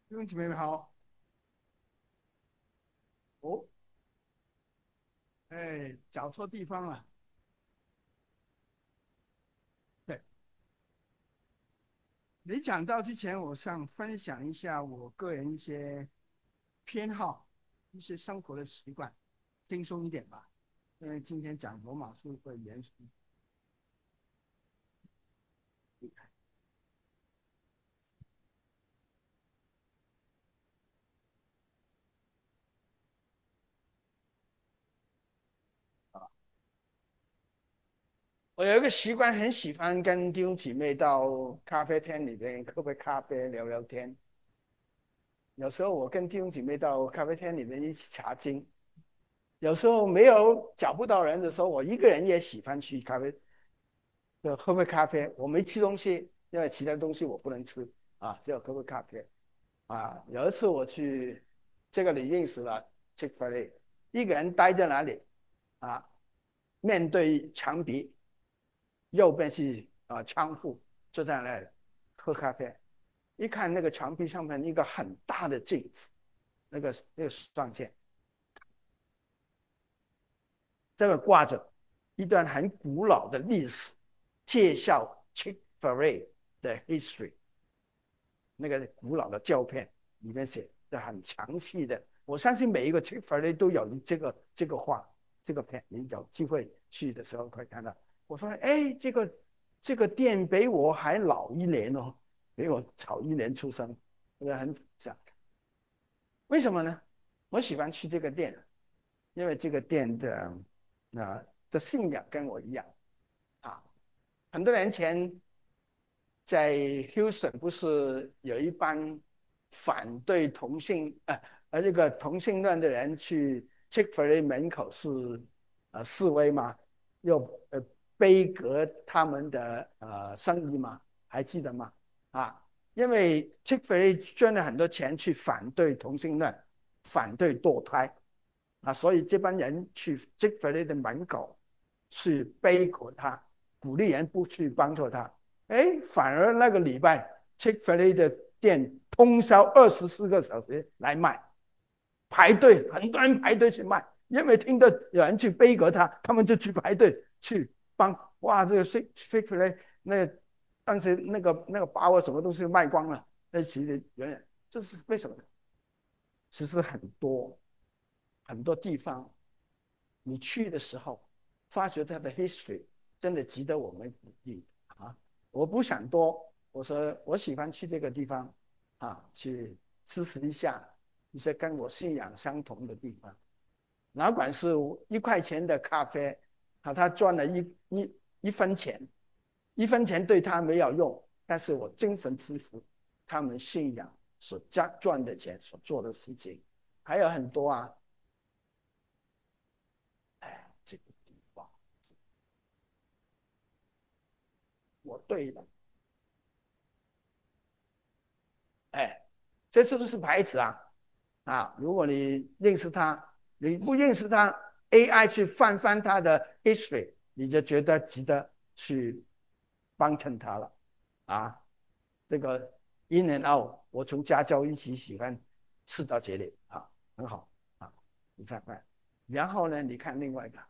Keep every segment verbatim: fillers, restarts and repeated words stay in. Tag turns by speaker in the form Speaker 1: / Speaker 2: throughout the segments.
Speaker 1: 弟兄姊妹们好。哦，哎，找错地方了。对，没讲到之前，我想分享一下我个人一些偏好，一些生活的习惯，轻松一点吧。因为今天讲罗马书会严肃一点。我有一个习惯，很喜欢跟弟兄姐妹到咖啡厅里边喝杯咖啡聊聊天。有时候我跟弟兄姐妹到咖啡厅里面一起查经，有时候没有找不到人的时候，我一个人也喜欢去咖啡就喝杯咖啡。我没吃东西，因为其他东西我不能吃啊，只有喝杯咖啡啊。有一次我去，这个你认识了 Chick-fil-A，一个人待在那里啊，面对墙壁，右边是啊窗户，坐在那里喝咖啡。一看那个墙壁上面一个很大的镜子，那个那个上线，这个挂着一段很古老的历史，介绍 Chick-fil-A 的 history。那个古老的照片里面写的很详细的，我相信每一个 Chick-fil-A 都有这个这个画这个片，你有机会去的时候可以看到。我说，哎，这个这个店比我还老一年哦，比我早一年出生，我很想，为什么呢？我喜欢去这个店，因为这个店的啊、呃的信仰跟我一样啊。很多年前在 Houston 不是有一班反对同性呃呃这个同性恋的人去 Chick-fil-A 门口是呃示威吗？又呃杯葛他们的呃生意吗？还记得吗？啊，因为 Chick-fil-A 捐了很多钱去反对同性恋，反对堕胎啊，所以这班人去 Chick-fil-A 的门口去杯葛他，鼓励人不去帮助他。哎，反而那个礼拜 Chick-fil-A 的店通宵二十四个小时来卖，排队，很多人排队去卖，因为听到有人去背革他，他们就去排队去帮。哇，这个 Chick-fil-A 那当时那个那个把我什么东西卖光了，那其实远远这是为什么呢？其实很多很多地方你去的时候，发觉它的 history 真的值得我们鼓励啊！我不想多，我说我喜欢去这个地方啊，去支持一下一些跟我信仰相同的地方。哪管是一块钱的咖啡，啊，他赚了一一一分钱，一分钱对他没有用，但是我精神支持他们信仰所赚赚的钱所做的事情，还有很多啊。哎，这个地方我对的。哎，这是不是牌子啊？啊，如果你认识他，你不认识他，A I 去翻翻他的 history，你就觉得值得去帮衬他了啊。这个 In and Out，我从加州一起喜欢吃到这里啊，很好啊，你看看。然后呢，你看另外一个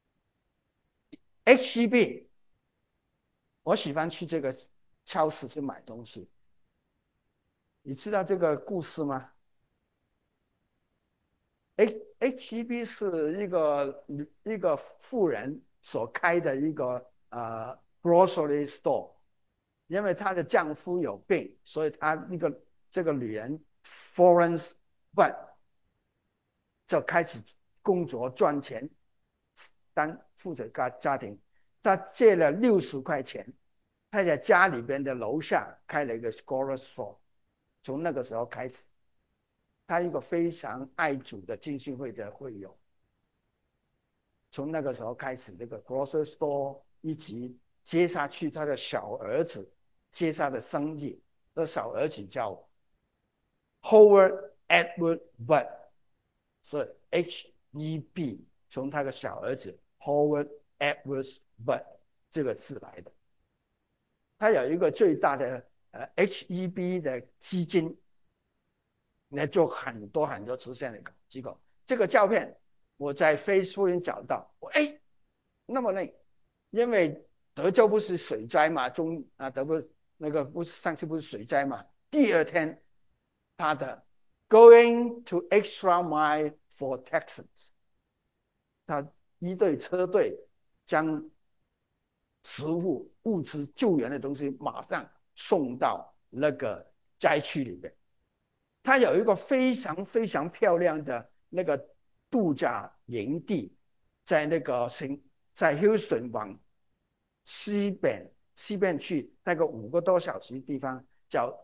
Speaker 1: H E B，我喜欢去这个超市去买东西，你知道这个故事吗？H H E B 是一个一个富人所开的一个呃 grocery store，因为她的丈夫有病，所以她那个这个女人 Florence Bud 就开始工作赚钱，当负责家家庭。她借了六十块钱，她在家里边的楼下开了一个 grocery store，从那个时候开始，她一个非常爱主的浸信会的会友。从那个时候开始，这个 grocery store 一直接下去他的小儿子接下的生意，这小儿子叫 Howard Edward Budd，是 H E B，从他的小儿子 Howard Edward Budd 这个字来的。他有一个最大的呃 H E B 的基金， 来做很多很多慈善的机构。这个照片我在 Facebook 找到，我哎，那么累，因为德州不是水灾嘛，中啊德不那个不是上次不是水灾嘛，第二天他的 Going to extra mile for Texans， 他一队车队将食物、物资、救援的东西马上送到那个灾区里面。它有一个非常非常漂亮的那个度假营地，在那个新在 Houston 往西边西边去那个五个多小时的地方叫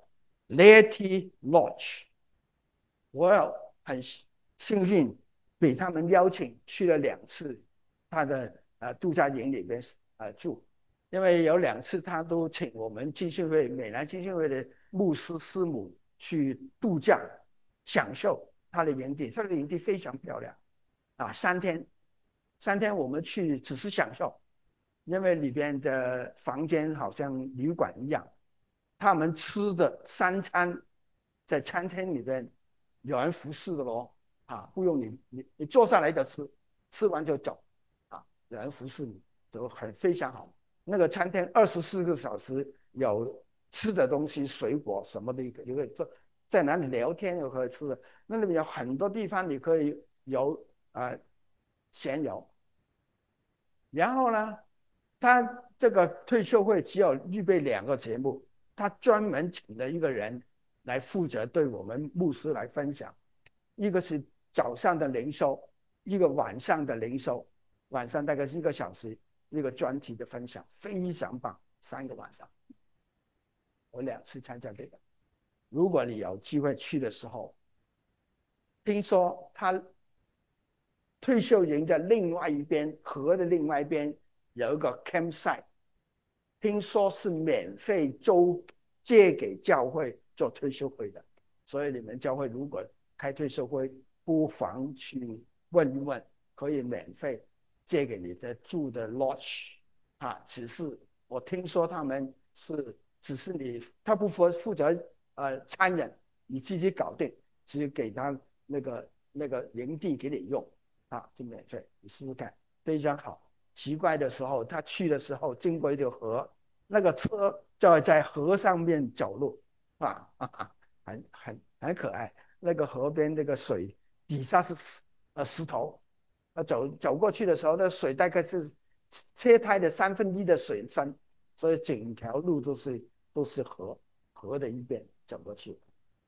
Speaker 1: Laity Lodge。我有很幸运被他们邀请去了两次他的呃度假营里边呃住，因为有两次他都请我们基金会美南基金会的牧师师母去度假，享受他的营地，他的营地非常漂亮啊，三天三天我们去只是享受，因为里边的房间好像旅馆一样，他们吃的三餐在餐厅里边有人服侍的咯，啊，不用你你你坐下来就吃，吃完就走，啊，有人服侍你，都很非常好。那个餐厅二十四个小时有吃的东西，水果什么的，有可以做，在哪里聊天又可以吃的，那里面有很多地方你可以游啊、呃、闲游。然后呢，他这个退休会只有预备两个节目，他专门请了一个人来负责对我们牧师来分享，一个是早上的灵修，一个晚上的灵修，晚上大概是一个小时，一个专题的分享，非常棒，三个晚上，我两次参加这个，如果你有机会去的时候，听说他退休营的另外一边，河的另外一边有一个 campsite， 听说是免费租借给教会做退休会的，所以你们教会如果开退休会，不妨去问一问，可以免费借给你的住的 lodge 啊。只是我听说他们是，只是你他不负负责呃餐饮，你自己搞定，只给他那个那个营地给你用。啊，就免费，你试试看，非常好。奇怪的时候，他去的时候经过一条河，那个车就在河上面走路，啊，哈哈，很很很可爱。那个河边那个水底下是石呃石头，呃走走过去的时候，那水大概是车胎的三分一的水深，所以整条路都是都是河，河的一边走过去。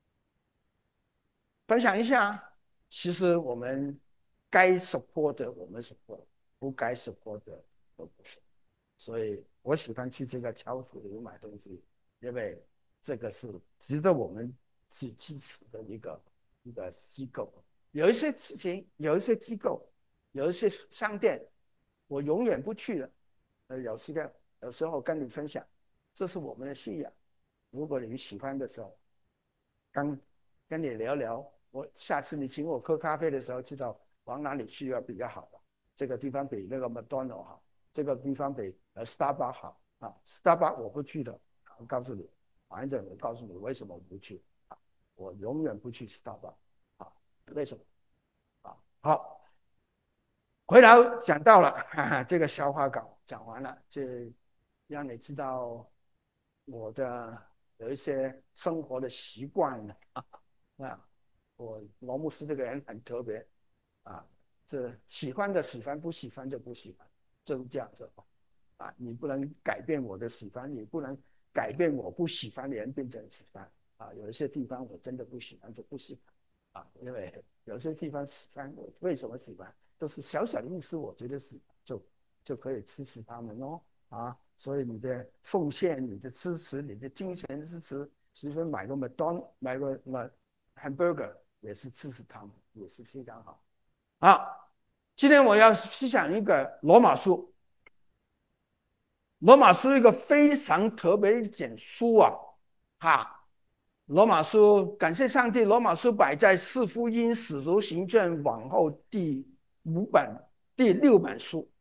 Speaker 1: 分享一下，其实我们该 support 的我们 support，不该 support 的都不是。所以我喜欢去这个超市里买东西，因为这个是值得我们去支持的一个一个机构。有一些事情，有一些机构，有一些商店，我永远不去了。呃，有时间有时候跟你分享，这是我们的信仰。如果你喜欢的时候，刚跟你聊聊，我下次你请我喝咖啡的时候，知道往哪里去要比较好了。这个地方比那个麦当劳好，这个地方比呃 Starbucks 好啊。Starbucks 我不去的，我告诉你，反正我告诉你为什么我不去啊，我永远不去 Starbucks 啊，为什么啊？好，回头讲到了，哈哈，这个消化稿讲完了，这让你知道我的有一些生活的习惯了啊。我罗牧师这个人很特别啊，这喜欢的喜欢，不喜欢就不喜欢，就这样子啊。你不能改变我的喜欢，你不能改变我不喜欢的人变成喜欢啊。有一些地方我真的不喜欢就不喜欢啊，因为有些地方喜欢我为什么喜欢，都是小小的意思，我觉得喜欢就就可以支持他们哦啊。所以你的奉献、你的支持、你的金钱支持，十分买个麦当买个麦 hamburger 也是支持他们，也是非常好。好，今天我要分享一个罗马书。罗马书一个非常特别的一卷书啊，哈，罗马书感谢上帝，罗马书摆在四福音使徒行传往后第五本、第六本书。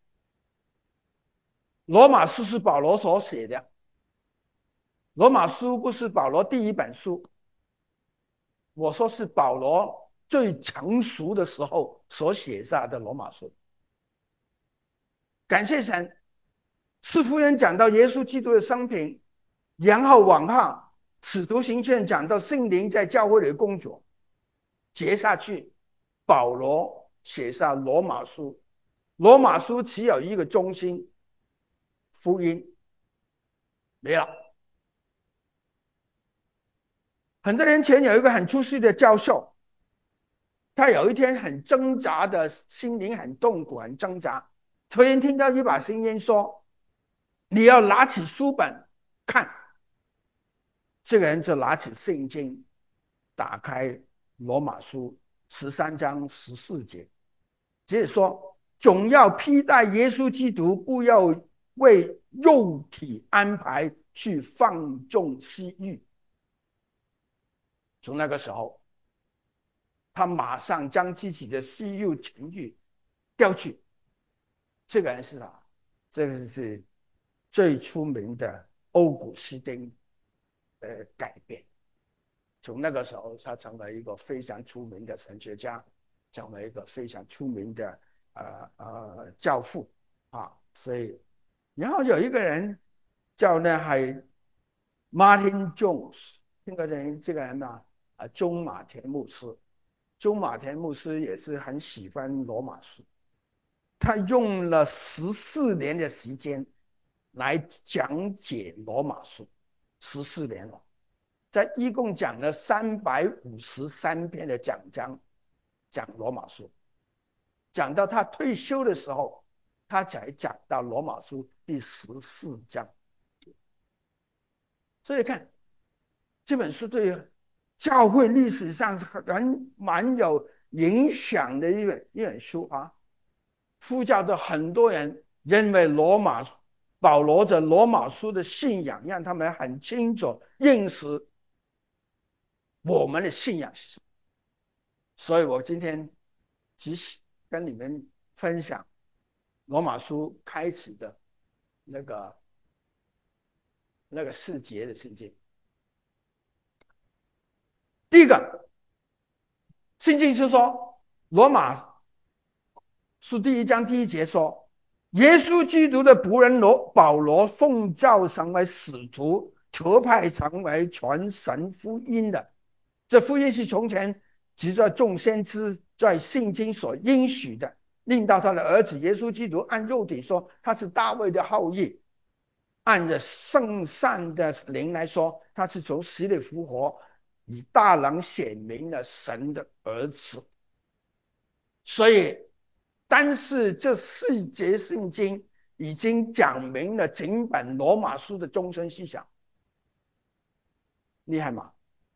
Speaker 1: 罗马书是保罗所写的，罗马书不是保罗第一本书。 我说是保罗最成熟的时候所写下的罗马书。感谢神，四福音讲到耶稣基督的生平，然后往后使徒行传讲到圣灵在教会里的工作，接下去保罗写下罗马书。罗马书只有一个中心，福音，没了。很多年前有一个很出色的教授，他有一天很挣扎的心灵，很痛苦，很挣扎，突然听到一把声音说：你要拿起书本看。这个人就拿起圣经，打开罗马书十三章十四节，接着说：总要披戴耶稣基督，不要为肉体安排去放纵私欲。从那个时候，他马上将自己的私欲情欲丢弃。这个人是啥？这个是最出名的欧古斯丁的改变。从那个时候，他成为一个非常出名的神学家，成为一个非常出名的呃呃教父啊。所以，然后有一个人叫呢係 Martin Jones， 听过这人这个人吗？啊，中马田牧师。中马田牧师也是很喜欢罗马书，他用了十四年的时间来讲解罗马书，十四年了。在一共讲了三百五十三篇的讲章，讲罗马书，讲到他退休的时候，他才讲到罗马书第十四章。所以看这本书对教会历史上很蛮有影响的一本一本书啊，呼叫的很多人认为罗马保罗的罗马书的信仰，让他们很清楚认识我们的信仰是什么。所以我今天只跟你们分享罗马书开始的那个那个四节的圣经。第一个，圣经是说罗马书第一章第一节说，耶稣基督的仆人罗保罗奉召成为使徒，特派成为传神福音的。这福音是从前藉着众先知在圣经所应许的，令到他的儿子耶稣基督按肉体说他是大卫的后裔，按着圣善的灵来说他是从死里复活，以大能显明了神的儿子。所以但是这四节圣经已经讲明了整本罗马书的终身思想，厉害吗？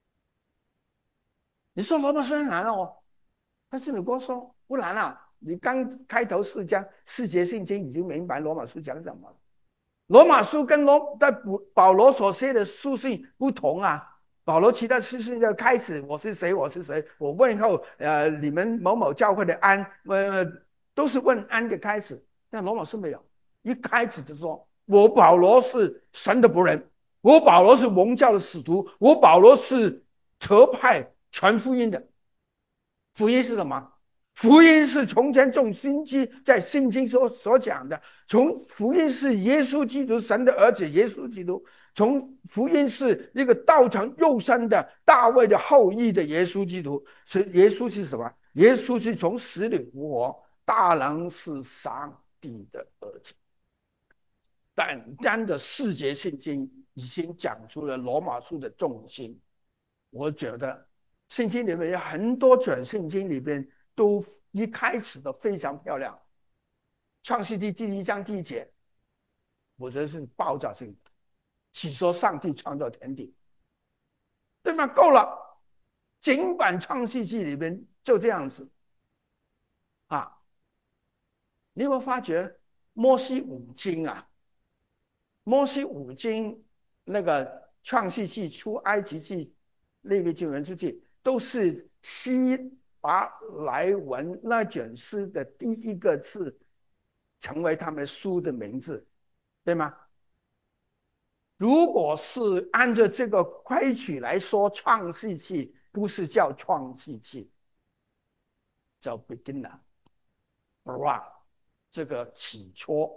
Speaker 1: 你说罗马书很难哦，但是你跟我说不难啊，你刚开头四章四节圣经已经明白罗马书讲什么了。罗马书跟罗在保罗所写的书信不同啊。保罗其他书信就开始我是谁我是谁，我问候呃你们某某教会的安，呃都是问安的开始。但罗马书没有，一开始就说我保罗是神的仆人，我保罗是蒙教的使徒，我保罗是特派传福音的。福音是什么？福音是从前众先知在圣经所所讲的，从福音是耶稣基督神的儿子耶稣基督，从福音是一个道成肉身的大卫的后裔的耶稣基督。是耶稣是什么？耶稣是从死里复活，大能是上帝的儿子。单单的四节圣经已经讲出了罗马书的重心。我觉得圣经里面有很多卷圣经里边都一开始都非常漂亮。创世纪第一章第一节，我觉得是爆炸性的，起说上帝创造天地，对吗？够了，整版创世纪里边就这样子啊。你有没有发觉摩西五经啊？摩西五经那个创世纪、出埃及记、利未记、民数记，都是希伯来文那卷诗的第一个字成为他们书的名字，对吗？如果是按照这个规矩来说，创世纪不是叫创世纪，叫 beginner， 哇，这个起初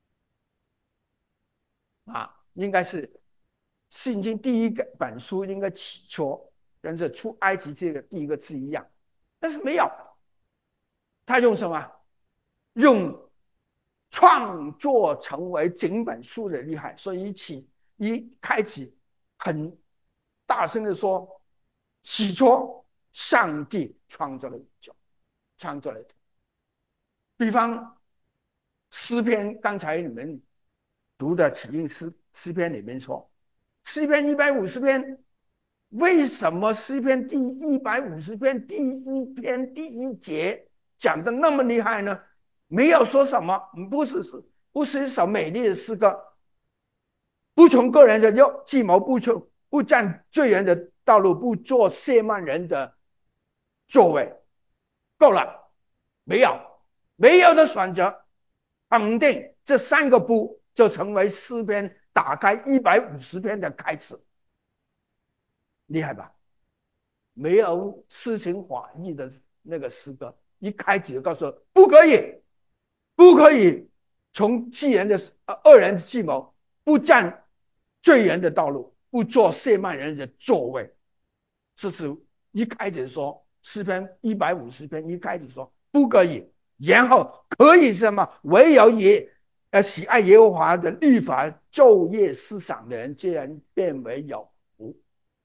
Speaker 1: 啊，应该是圣经第一个本书应该起初，跟这出埃及这个第一个字一样，但是没有，他用什么？用创作成为整本书的厉害，所以一起一开始很大声的说，起初上帝创造了宇宙，创造了。比方诗篇，刚才你们读的起因诗诗篇里面说，诗篇一百五十篇，为什么诗篇第一百五十篇第一篇第一节讲的那么厉害呢？没有说什么，不是不是一首美丽的诗歌，不从个人的右计谋，不从不占罪人的道路，不做亵慢人的作为，够了，没有没有的选择，肯定这三个不就成为诗篇打开一百五十篇的开始，厉害吧？没有诗情画意的那个诗歌，一开始就告诉不可以，不可以从欺人的恶人的计谋，不占罪人的道路，不做亵慢人的作为。这是一开始说诗篇一百五十篇一开始说不可以，然后可以是什么？唯有耶呃喜爱耶和华的律法，昼夜思想的人，竟然变为有福。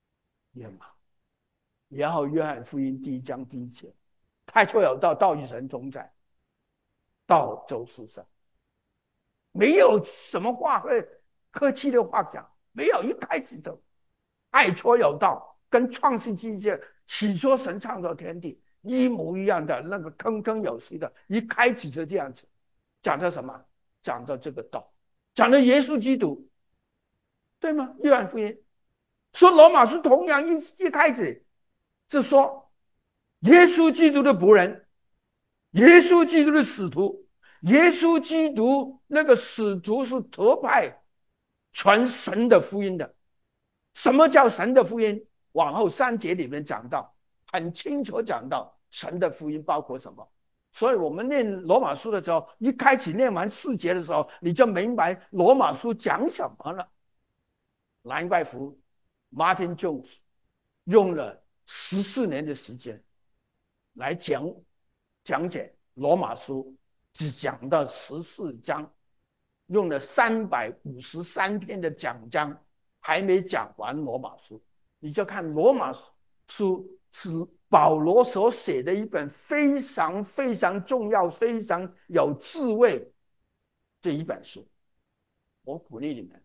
Speaker 1: 然后约翰福音第一章第一节，太初有道，道与神同在，道就是神，没有什么话会客气的话讲，没有一开始就太初有道，跟创世纪这起初神创造天地一模一样的，那个铿铿有词的，一开始就这样子，讲的什么？讲的这个道，讲的耶稣基督，对吗？约翰福音说罗马书同样一一开始是说耶稣基督的仆人，耶稣基督的使徒，耶稣基督那个使徒是特派传神的福音的。什么叫神的福音？往后三节里面讲到，很清楚讲到神的福音包括什么。所以我们念罗马书的时候，一开始念完四节的时候，你就明白罗马书讲什么了。兰怪福 Martin Jones 用了十四年的时间来讲讲解罗马书，只讲到十四章，用了三百五十三篇的讲章，还没讲完罗马书。你就看罗马书是保罗所写的一本非常非常重要、非常有智慧的一本书。我鼓励你们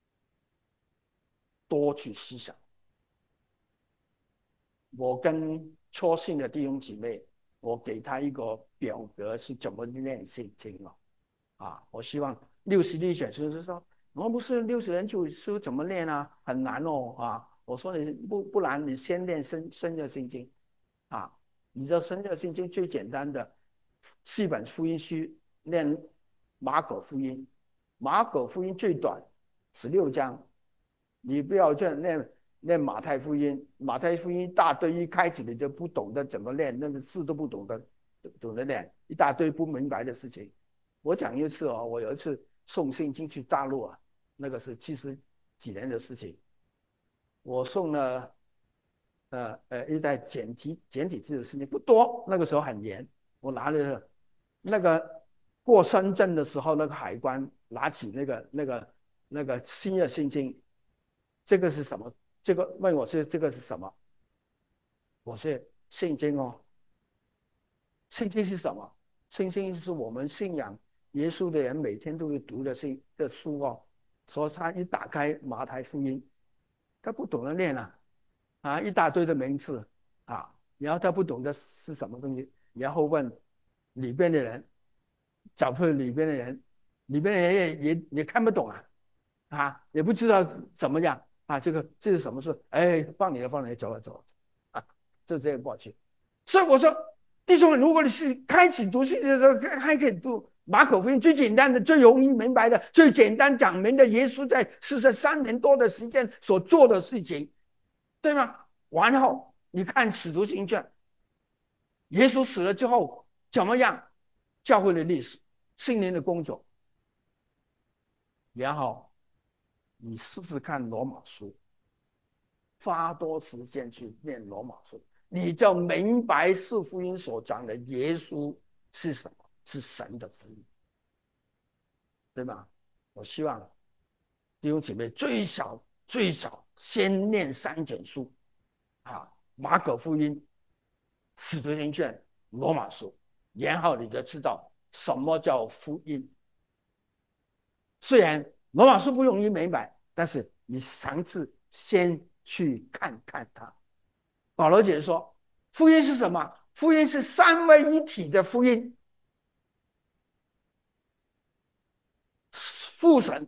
Speaker 1: 多去思想。我跟初信的弟兄姐妹，我给他一个表格是怎么练圣经了啊？我希望六十历选书是说，我不是六十人主书怎么练啊？很难哦啊！我说你不不然你先练深深的圣经啊，你知道深的圣经最简单的四本福音书，练马可福音，马可福音最短十六章，你不要这样练。念马太福音，马太福音一大堆，一开始你就不懂得怎么念，那个字都不懂得懂得念，一大堆不明白的事情。我讲一次哦，我有一次送圣经去大陆啊，那个是七十几年的事情，我送了呃呃一袋简体简体字的事情不多，那个时候很严，我拿了那个过深圳的时候，那个海关拿起那个那个那个新的圣经，这个是什么？这个问我是这个是什么？我是圣经哦。圣经是什么？圣经是我们信仰耶稣的人每天都会读的圣的书哦。所以他一打开马太福音，他不懂得念啊，啊一大堆的名字啊，然后他不懂得是什么东西，然后问里边的人，找出里边的人，里边的人也也也看不懂啊，啊也不知道怎么样啊，这个这是什么事？哎，放你了，放你了，走了走了啊，就这样过去。所以我说，弟兄们，如果你是开始读圣经的时候，还可以读马可福音，最简单的、最容易明白的、最简单讲明的，耶稣在四十三年多的时间所做的事情，对吗？然后你看使徒行传，耶稣死了之后怎么样？教会的历史，圣灵的工作。然后你试试看罗马书，花多时间去念罗马书，你就明白四福音所讲的耶稣是什么，是神的福音，对吗？我希望弟兄姐妹最少最少先念三卷书啊，马可福音、使徒行传、罗马书，然后你就知道什么叫福音。虽然罗马书不容易明白，但是你尝试先去看看它。保罗解释说，福音是什么？福音是三位一体的福音，父神。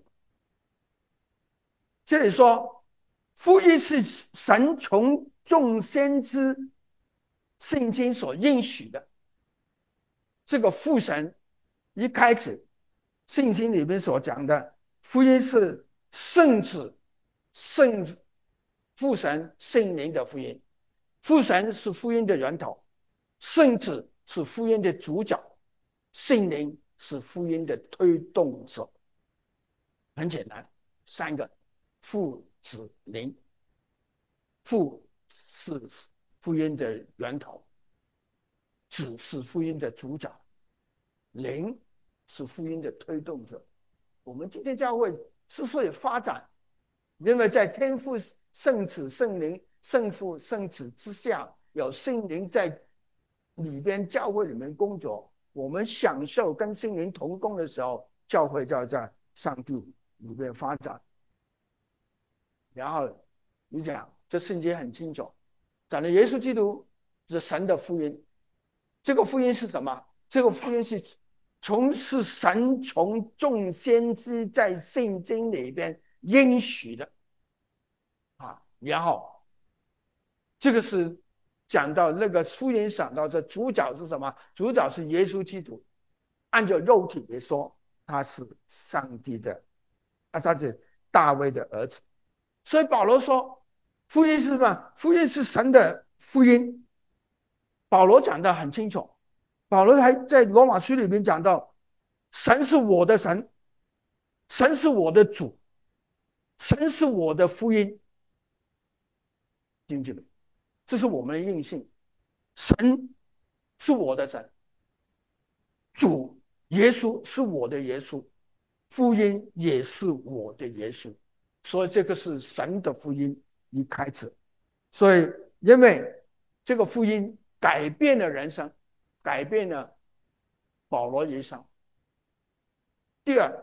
Speaker 1: 这里说，福音是神从众先知圣经所应许的。这个父神一开始圣经里面所讲的福音是圣子、圣父神、圣灵的福音。父神是福音的源头，圣子是福音的主角，圣灵是福音的推动者。很简单，三个父子灵。父是福音的源头，子是福音的主角，灵是福音的推动者。我们今天教会之所以发展，因为在天父、圣子、圣灵、圣父、圣子之下，有圣灵在里边，教会里面工作，我们享受跟圣灵同工的时候，教会就要在上帝里面发展。然后你讲，这圣经很清楚，讲的耶稣基督是神的福音。这个福音是什么？这个福音是从是神从众先知在圣经里边应许的啊。然后这个是讲到那个福音，想到这主角是什么？主角是耶稣基督。按照肉体来说，他是上帝的，啊，他是大卫的儿子。所以保罗说，福音是什么？福音是神的福音。保罗讲得很清楚，保罗还在罗马书里面讲到，神是我的神，神是我的主，神是我的福音。听见没？这是我们的印信，神是我的神，主耶稣是我的耶稣，福音也是我的耶稣。所以这个是神的福音一开始。所以因为这个福音改变了人生，改变了保罗一生。第二，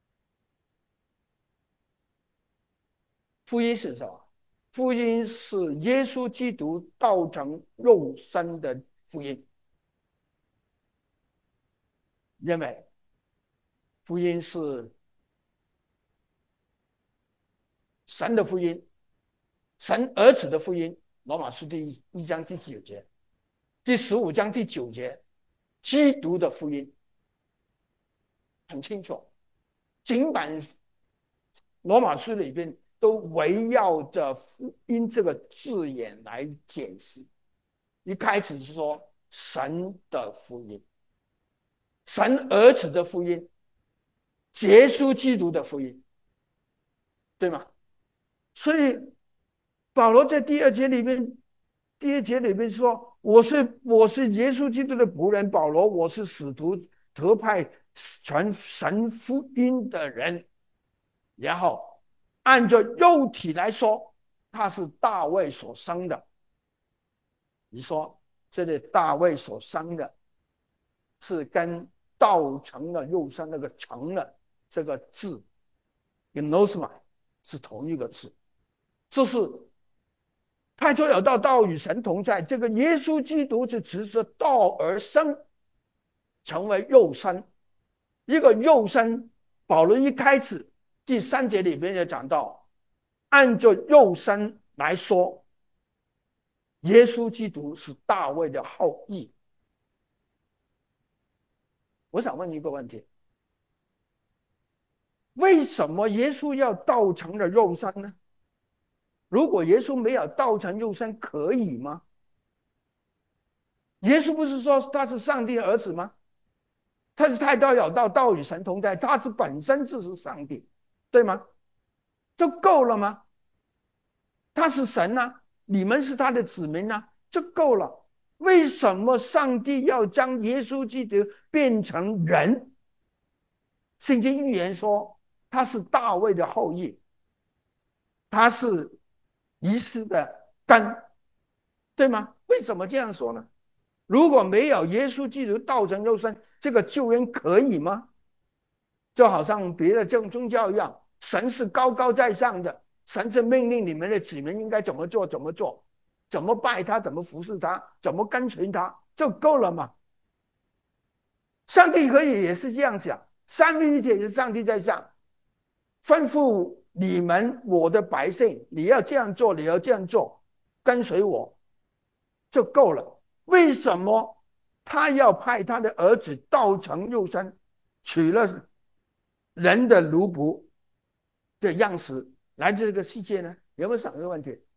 Speaker 1: 福音是什么？福音是耶稣基督道成肉身的福音。因为福音是神的福音，神儿子的福音。罗马书第一章第九节，第十五章第九节，基督的福音很清楚。尽管罗马书里边都围绕着福音这个字眼来解释。一开始是说神的福音，神儿子的福音，耶稣基督的福音，对吗？所以保罗在第二节里面，第二节里面说，我是我是耶稣基督的仆人保罗，我是使徒特派传神福音的人。然后按照肉体来说，他是大卫所生的。你说这里大卫所生的是跟道成了肉身那个成了这个字 gnosma 是同一个字，就是太初有道，道与神同在。这个耶稣基督是指着道而生，成为肉身。一个肉身，保罗一开始第三节里面就讲到，按照肉身来说，耶稣基督是大卫的后裔。我想问一个问题，为什么耶稣要道成了肉身呢？如果耶稣没有道成肉身，可以吗？ 耶稣不是说他是上帝的儿子吗？他是太道有道，道与神同在，他是本身就是上帝，对吗？就够了吗？他是神呐、啊，你们是他的子民呐、啊，就够了。为什么上帝要将耶稣基督变成人？圣经预言说他是大卫的后裔，他是遗失的根，对吗？为什么这样说呢？如果没有耶稣基督道成肉身，这个救恩可以吗？就好像别的宗宗教一样，神是高高在上的，神是命令你们的子民应该怎么做怎么做，怎么拜他，怎么服侍他，怎么跟随他，就够了嘛。上帝可以也是这样想，三位一体是上帝在上，吩咐你们我的百姓，你要这样做，你要这样做，跟随我就够了。为什么他要派他的儿子道成肉身，取了人的奴仆的样式来自这个世界呢？有没有想这个问题？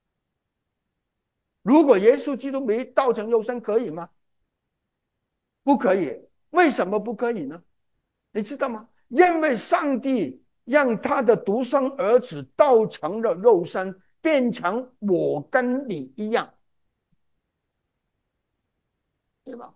Speaker 1: 如果耶稣基督没道成肉身，可以吗？不可以。为什么不可以呢？你知道吗？因为上帝让他的独生儿子道成了肉身，变成我跟你一样，对吧？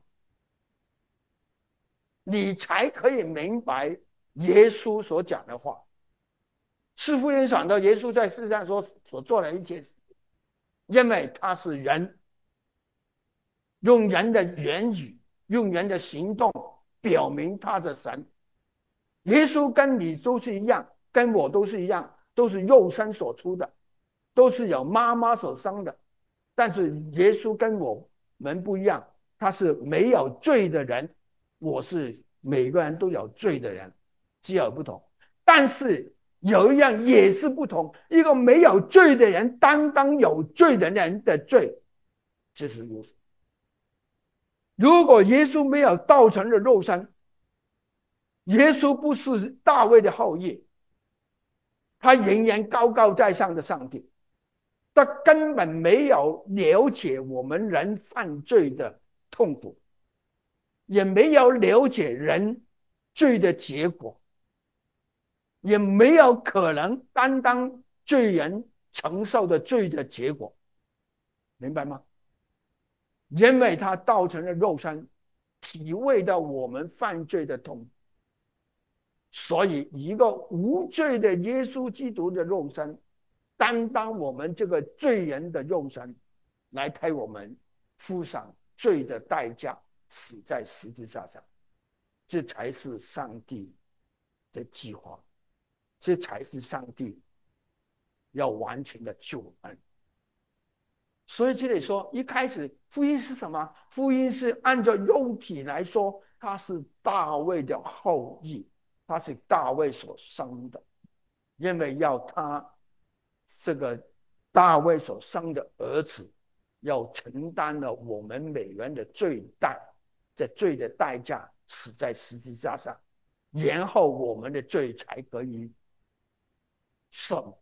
Speaker 1: 你才可以明白耶稣所讲的话。是福音讲到耶稣在世上所所做的一切，因为他是人，用人的言语，用人的行动表明他的神。耶稣跟你都是一样，跟我都是一样，都是肉身所出的，都是有妈妈所生的。但是耶稣跟我们不一样，他是没有罪的人，我是每个人都有罪的人，只有不同。但是有一样也是不同，一个没有罪的人担当有罪的人的罪，这是耶稣。如果耶稣没有道成的肉身，耶稣不是大卫的后裔，他仍然高高在上的上帝，他根本没有了解我们人犯罪的痛苦，也没有了解人罪的结果，也没有可能担当罪人承受的罪的结果，明白吗？因为他道成了肉身，体味到我们犯罪的痛苦，所以一个无罪的耶稣基督的肉身，担当我们这个罪人的肉身，来替我们付上罪的代价，死在十字架上。这才是上帝的计划，这才是上帝要完成的救恩。所以这里说，一开始福音是什么？福音是按照肉体来说，他是大卫的后裔，他是大卫所生的，因为要他这个大卫所生的儿子，要承担了我们每人的罪代，这罪的代价，死在十字架上，然后我们的罪才可以赦免。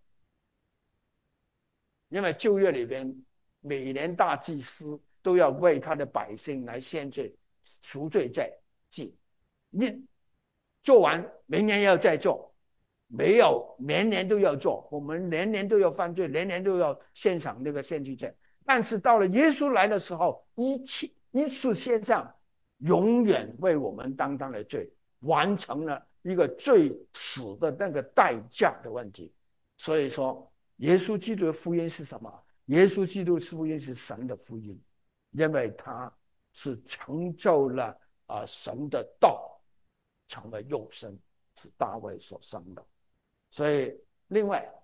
Speaker 1: 因为旧约里边，每年大祭司都要为他的百姓来献罪赎罪祭，你做完明年要再做，没有年年都要做，我们年年都要犯罪，年年都要献上那个献祭罪。但是到了耶稣来的时候，一次一次献上，永远为我们担当了罪，完成了一个罪死的那个代价的问题。所以说，耶稣基督的福音是什么？耶稣基督的福音是神的福音，因为他是成就了啊、呃、神的道，成为肉身，是大卫所生的。所以，另外，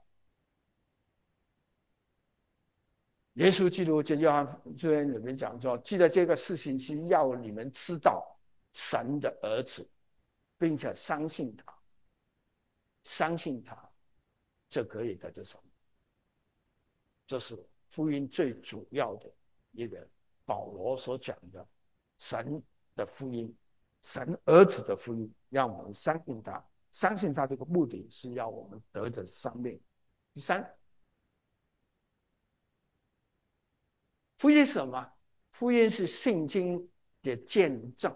Speaker 1: 耶稣基督在约翰福音里面讲说，记得这个事情是要你们知道神的儿子，并且相信他，相信他，就可以得着什么？这是福音最主要的一个保罗所讲的神的福音，神儿子的福音，让我们相信他，相信他这个目的是要我们得着生命。第三，福音是什么？ 福音是圣经的见证，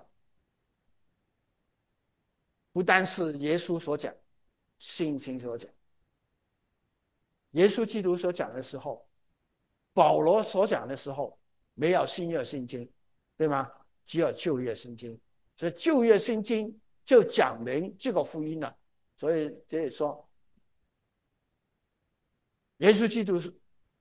Speaker 1: 不单是耶稣所讲，圣经所讲。耶稣基督所讲的时候，保罗所讲的时候，没有新约圣经，对吗？只有旧约圣经，所以旧约圣经就讲明这个福音了。所以这里说，耶稣基督是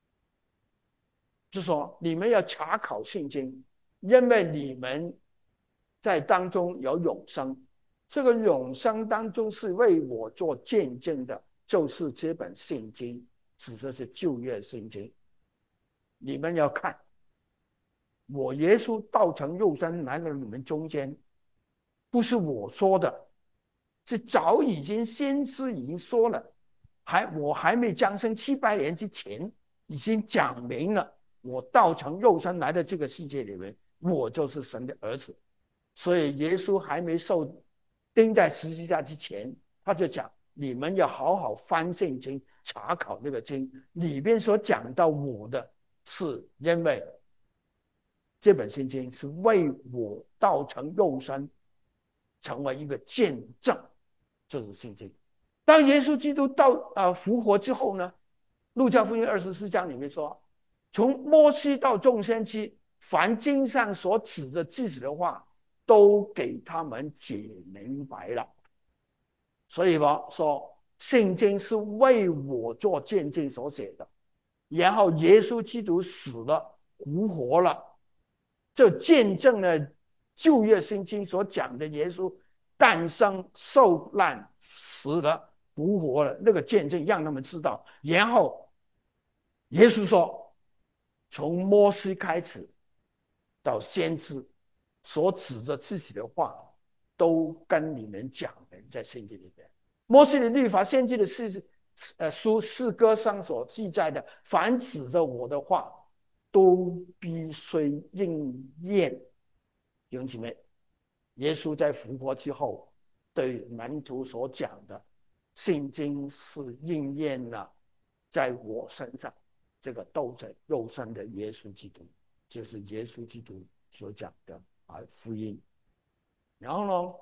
Speaker 1: 是说，你们要查考圣经，因为你们在当中有永生。这个永生当中是为我做见证的，就是这本圣经，指的是旧约圣经。你们要看，我耶稣道成肉身来到你们中间，不是我说的，是早已经先知已经说了，还我还没降生七百年之前，已经讲明了，我道成肉身来到这个世界里面，我就是神的儿子。所以耶稣还没受钉在十字架之前，他就讲，你们要好好翻圣经，查考那个经里边所讲到我的，是因为这本圣经是为我道成肉身成为一个见证，这是圣经。当耶稣基督到呃复活之后呢，路加福音二十四章里面说，从摩西到众先知，凡经上所指的记载的话，都给他们解明白了。所以我说，圣经是为我做见证所写的。然后耶稣基督死了，复活了，这见证了旧约圣经所讲的耶稣诞生、受难、死了、复活了，那个见证让他们知道。然后耶稣说，从摩西开始到先知所指着自己的话，都跟你们讲的，在圣经里面。摩西的律法、先知的事呃书诗歌上所记载的，凡指着我的话，都必须应验。弟兄姐妹，耶稣在复活之后对门徒所讲的，圣经是应验了在我身上，这个道成肉身的耶稣基督，就是耶稣基督所讲的啊福音。然后呢，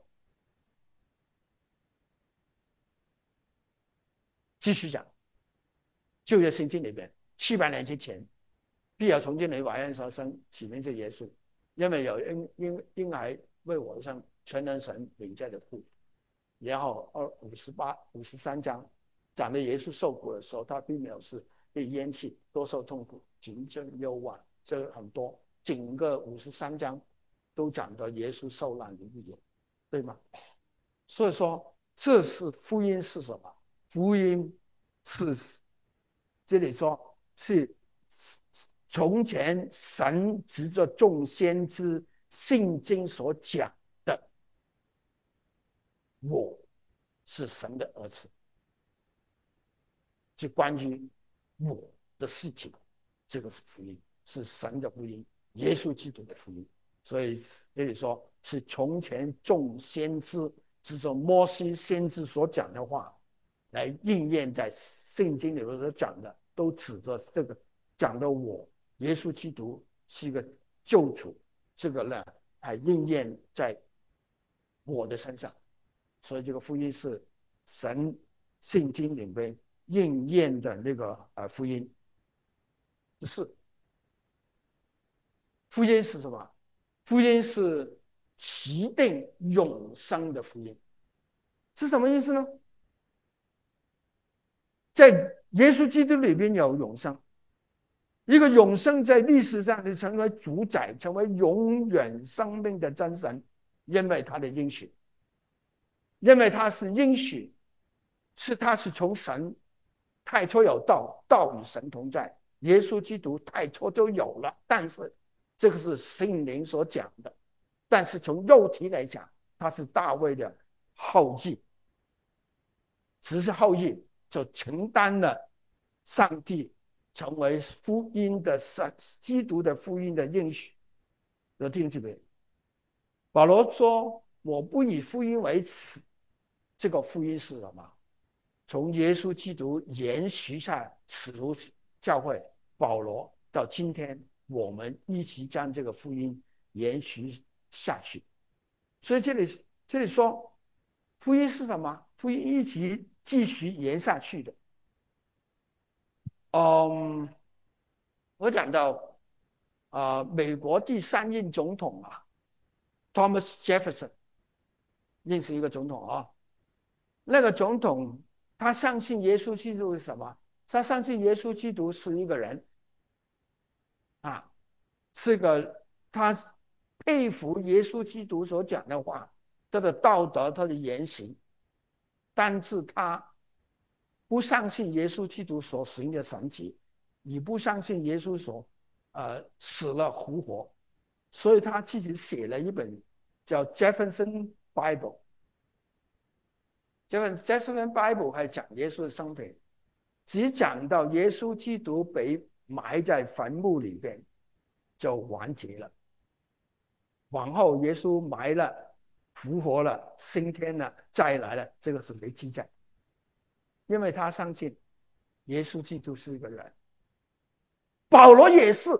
Speaker 1: 继续讲，旧约圣经里边七百年之前，必有从天而瓦恩所生，起名是耶稣，因为有婴婴婴孩为我生，全能神领在的父。然后二五十八五十三章讲的耶稣受苦的时候，他并没有是被淹弃，多受痛苦，谨慎忧患，这很多，整个五十三章都讲到耶稣受难的预言，对吗？所以说，这是福音是什么？福音是这里说是从前神藉着众先知圣经所讲的，我是神的儿子，就关于我的事情，这个是福音，是神的福音，耶稣基督的福音。所以这里说是从前众先知，就是摩西先知所讲的话，来应验在圣经里面所讲的，都指着这个讲的我耶稣基督是一个救主，这个呢还应验在我的身上。所以这个福音是神圣经里面应验的那个呃福音。是福音是什么？福音是启定永生的福音，是什么意思呢？在耶稣基督里边有永生，一个永生在历史上就成为主宰，成为永远生命的真神，因为他的应许，因为他是应许，是他是从神太初有道，道与神同在，耶稣基督太初就有了，但是这个是圣灵所讲的，但是从肉体来讲，他是大卫的后裔，只是后裔就承担了上帝成为福音的神，基督的福音的应许。有弟兄姊妹，保罗说：“我不以福音为耻。”这个福音是什么？从耶稣基督延续下使徒教会，保罗到今天我们一起将这个福音延续下去。所以这里这里说，福音是什么？福音一直继续延下去的。嗯，我讲到啊、呃，美国第三任总统啊，Thomas Jefferson，认识一个总统啊，那个总统他相信耶稣基督是什么？他相信耶稣基督是一个人啊，是个他佩服耶稣基督所讲的话，他的道德，他的言行，但是他不相信耶稣基督所行的神迹，也不相信耶稣所呃死了复活，所以他自己写了一本叫 Jefferson Bible。Jefferson Bible 还讲耶稣的生平，只讲到耶稣基督被埋在坟墓里边就完结了。往后耶稣埋了、复活了、升天了、再来了，这个是没记载，因为他相信耶稣基督是一个人。保罗也是，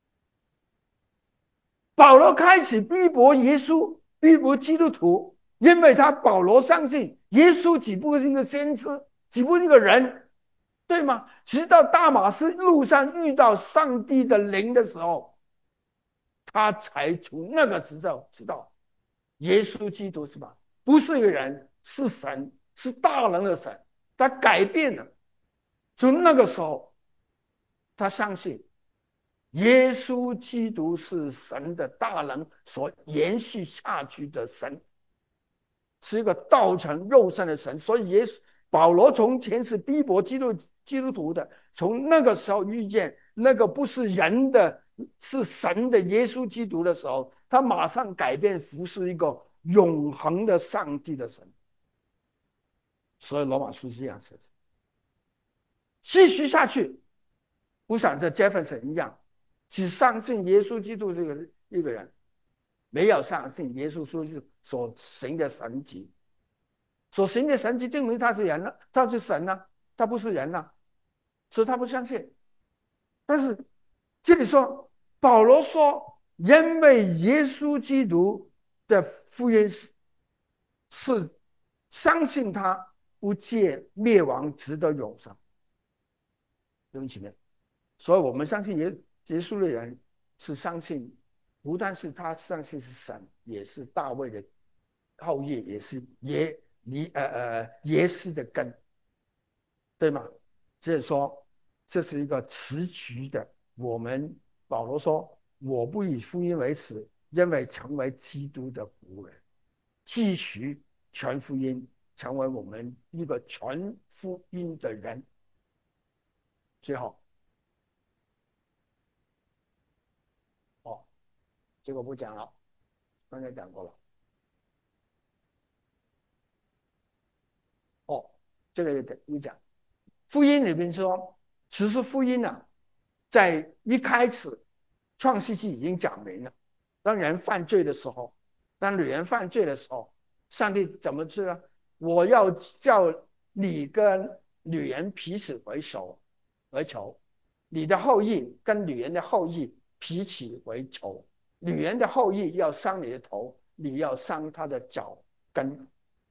Speaker 1: 保罗开始逼迫耶稣，逼迫基督徒，因为他保罗相信耶稣只不过是一个先知，只不过是一个人，对吗？直到大马士路上遇到上帝的灵的时候，他才从那个时候知道耶稣基督是吧？不是一个人，是神，是大能的神。他改变了，从那个时候，他相信耶稣基督是神的大能所延续下去的神，是一个道成肉身的神。所以耶稣保罗从前是逼迫基督基督徒的，从那个时候遇见那个不是人的，是神的耶稣基督的时候，他马上改变，服侍一个永恒的上帝的神。所以罗马书是这样写的。继续下去，不像这 Jefferson 一样，只相信耶稣基督这个一个人，没有相信耶稣基督所行的神迹。所行的神迹证明他是人了，他是神了，他不是人了，所以他不相信。但是这里说，保罗说，因为耶稣基督的福音是是相信他不借灭亡，直得永生。对不起呢，所以我们相信耶耶稣的人是相信，不但是他相信是神，也是大卫的后裔，也是耶尼呃呃耶稣的根，对吗？所以说这是一个词曲的。我们保罗说，我不以福音为耻，因为成为基督的仆人，继续传福音，成为我们一个传福音的人。最后，哦，这个不讲了，刚才讲过了。哦，这个得一讲，福音里面说，其实福音呢、啊，在一开始创世纪已经讲明了，当人犯罪的时候，当女人犯罪的时候，上帝怎么治呢？我要叫你跟女人彼此为仇为仇，你的后裔跟女人的后裔彼此为仇，女人的后裔要伤你的头，你要伤她的脚跟。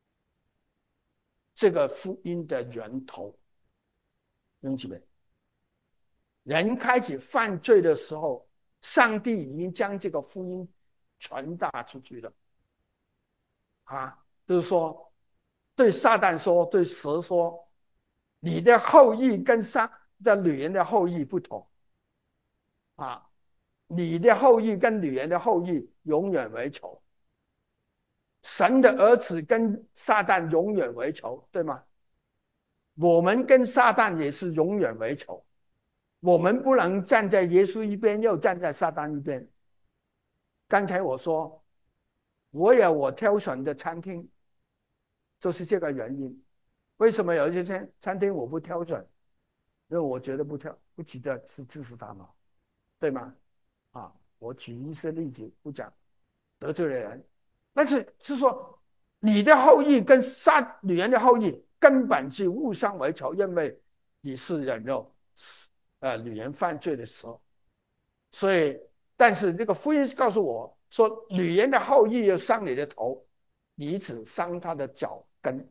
Speaker 1: 这个福音的源头，兄弟们，人开始犯罪的时候，上帝已经将这个福音传达出去了啊，就是说，对撒旦说，对蛇说，你的后裔跟撒的女人的后裔不同啊，你的后裔跟女人的后裔永远为仇，神的儿子跟撒旦永远为仇，对吗？我们跟撒旦也是永远为仇。我们不能站在耶稣一边，又站在撒旦一边。刚才我说，我有我挑选的餐厅，就是这个原因。为什么有一些餐厅我不挑选？因为我觉得不挑，不值得去支持他们，对吗？啊，我举一些例子，不讲得罪了人。但是是说，你的后裔跟杀女人的后裔根本是互相为仇，因为你是人肉，呃，女人犯罪的时候。 所以，但是这个福音告诉我说，女人的后裔要伤你的头，以此伤他的脚跟。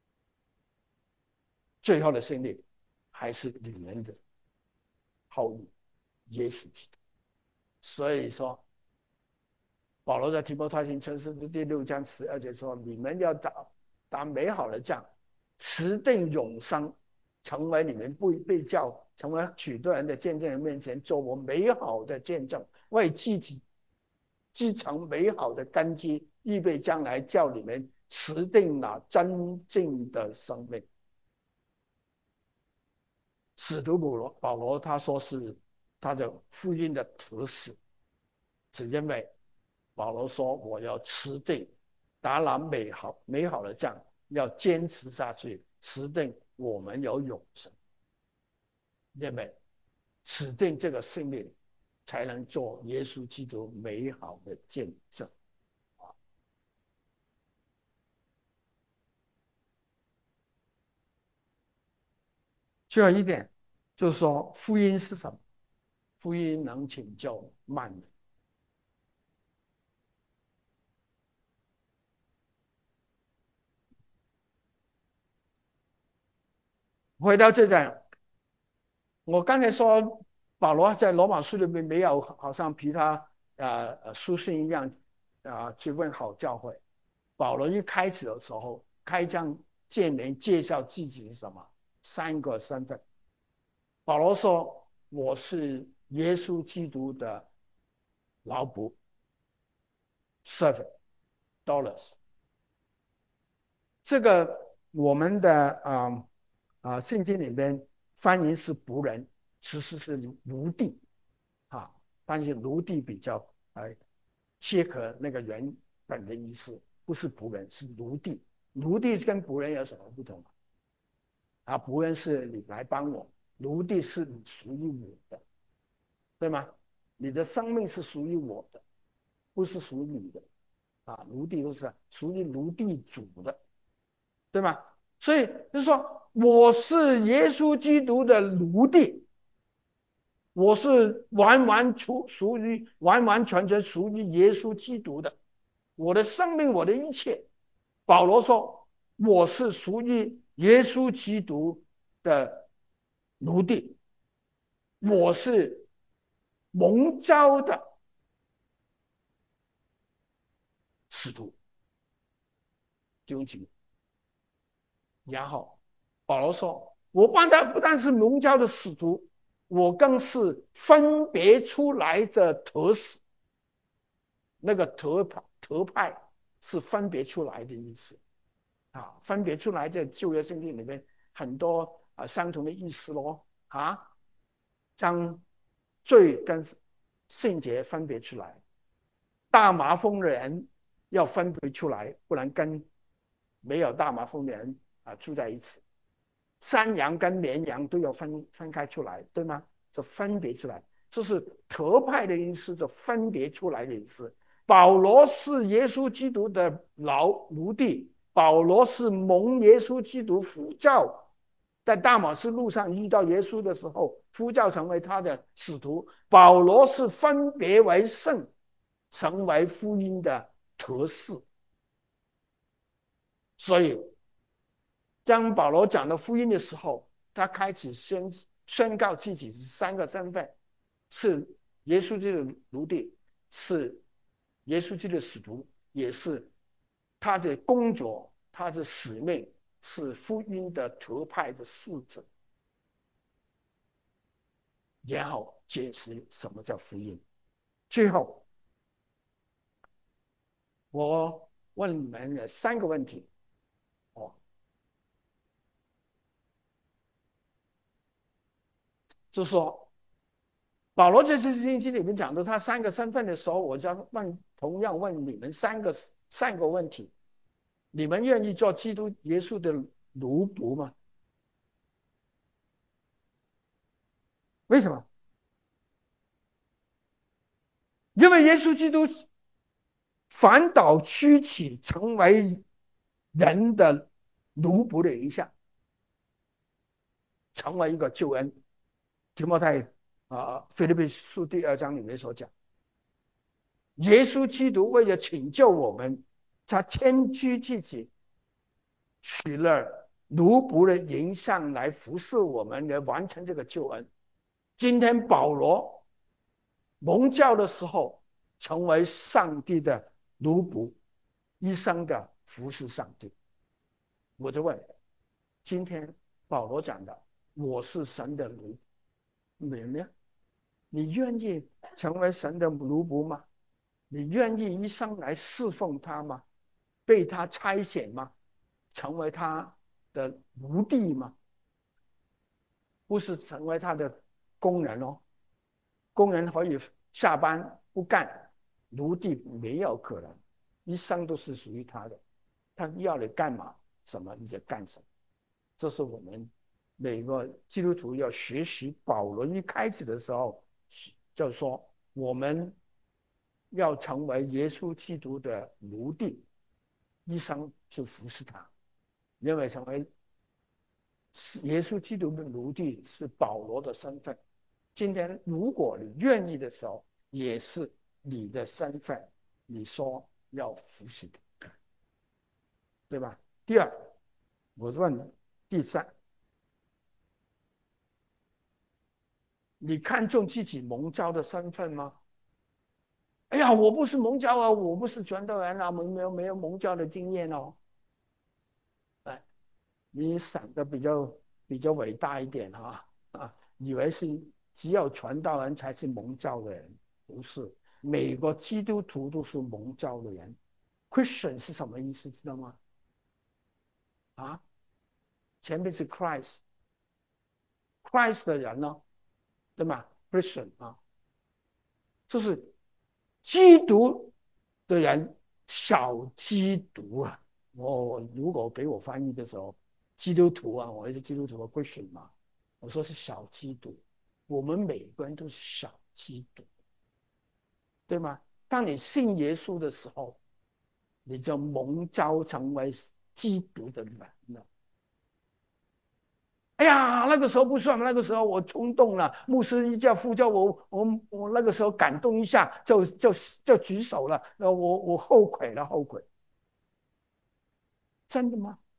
Speaker 1: 最后的胜利还是女人的后裔，耶稣基督。所以说，保罗在提摩太前书的第六章十二节说：“你们要打打美好的仗，持定永生，成为你们不被叫，成为许多人的见证人面前，做我美好的见证，为自己积成美好的根基，预备将来叫你们持定了真正的生命。”使徒保罗保罗他说是他的福音的特使，只因为保罗说我要持定打那美好美好的仗，要坚持下去，持定我们有永生，因为持定这个胜利，才能做耶稣基督美好的见证。最后一点就是说，福音是什么？福音能拯救万人。回到这点，我刚才说保罗在罗马书里面没有好像皮他呃书信一样啊、呃、去问好教会。保罗一开始的时候开章见明介绍自己是什么三个身份。保罗说我是耶稣基督的劳仆 servant doulos。这个我们的啊啊圣经里面翻译是仆人，其实是奴隶啊，翻译奴隶比较呃切合那个原本的意思，不是仆人是奴隶。奴隶跟仆人有什么不同啊？仆人是你来帮我，奴隶是你属于我的，对吗？你的生命是属于我的，不是属于你的啊。奴隶都是属于奴隶主的，对吗？所以就是说，我是耶稣基督的奴隶，我是完完属属于完完全全属于耶稣基督的，我的生命，我的一切。保罗说，我是属于耶稣基督的奴隶，我是蒙召的使徒，弟兄姐妹。然后保罗说，我不但不但是蒙召的使徒，我更是分别出来的特使。那个特派特派是分别出来的意思啊，分别出来在旧约圣经里面很多啊相同的意思咯啊，将罪跟圣洁分别出来。大麻风的人要分别出来，不然跟没有大麻风的人啊住在一起。山羊跟绵羊都要分分开出来，对吗？这分别出来，这是特派的意思，这分别出来的意思。保罗是耶稣基督的劳奴隶，保罗是蒙耶稣基督呼召，在大马士路上遇到耶稣的时候，呼召成为他的使徒。保罗是分别为圣，成为福音的特使。所以当保罗讲到福音的时候，他开始宣宣告自己三个身份：是耶稣基督的奴隶，是耶稣基督的使徒，也是他的工作，他的使命是福音的特派的使者。然后解释什么叫福音。最后，我问你们三个问题哦，就是说保罗这次信息里面讲的他三个身份的时候，我将问同样问你们三个三个问题：你们愿意做基督耶稣的奴仆吗？为什么？因为耶稣基督反倒屈起成为人的奴仆的形象，成为一个救恩。提摩太啊，腓立比书第二章里面所讲，耶稣基督为了拯救我们，他谦居自己，取了奴仆的形象来服侍我们，来完成这个救恩。今天保罗蒙召的时候，成为上帝的奴仆，一生的服侍上帝。我就问，今天保罗讲的，我是神的奴，你呢？你愿意成为神的奴仆吗？你愿意一生来侍奉他吗？被他差遣吗？成为他的奴隶吗？不是成为他的工人哦，工人可以下班不干，奴隶没有可能，一生都是属于他的，他要你干嘛什么你就干什么。这是我们每个基督徒要学习保罗一开始的时候就说，我们要成为耶稣基督的奴隶，一生去服侍他。因为成为耶稣基督的奴隶是保罗的身份，今天如果你愿意的时候，也是你的身份，你说要服侍的，对吧？第二，我问第三，你看重自己蒙召的身份吗？哎呀，我不是蒙召啊，我不是传道人啊，没有没有蒙召的经验哦。哎，你想的比较比较伟大一点哈啊，以为是只有传道人才是蒙召的人，不是，每个基督徒都是蒙召的人。Christian 是什么意思，知道吗？啊，前面是 Christ，Christ 的人呢，对吗 ？Christian 啊，就是基督的人，小基督啊。我如果给我翻译的时候，基督徒啊，我是基督徒的 Christian 嘛，我说是小基督，我们每个人都是小基督，对吗？当你信耶稣的时候，你就蒙召成为基督的人了。哎呀，那个时候不算，那个时候我冲动了，牧师一叫呼叫我，我我那个时候感动一下就就就举手了，我我后悔了，后悔。真的吗？